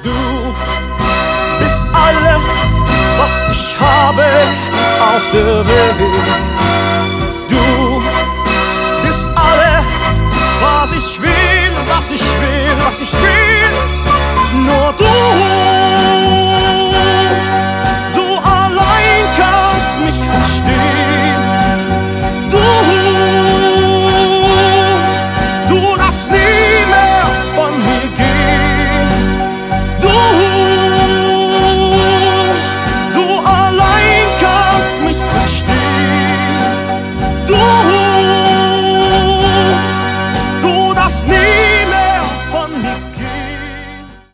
Du bist alles, was ich habe auf der Welt. Du bist alles, was ich will, was ich will, was ich will.